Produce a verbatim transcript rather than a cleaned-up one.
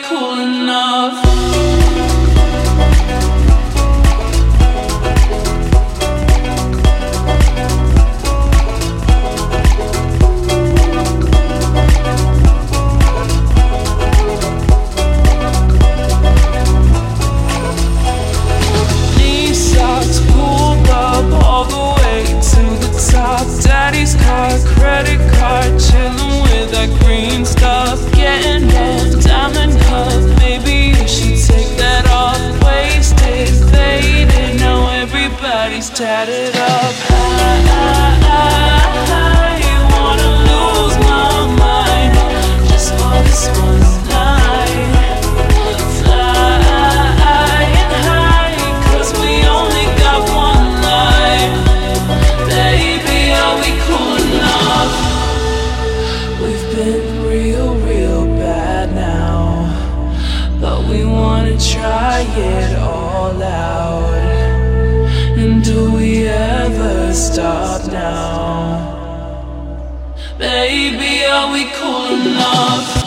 cool enough? Daddy's car, credit card, chillin' with that green stuff. Getting up, diamond cuff, maybe you should take that off. Wasted, faded, now everybody's tatted up. I, I, I wanna lose my mind just for this one night. Flying high, cause we only got one life. Baby, are we cool enough? We've been real, real bad now, but we wanna try it all out. And do we ever stop now? Baby, are we cool enough?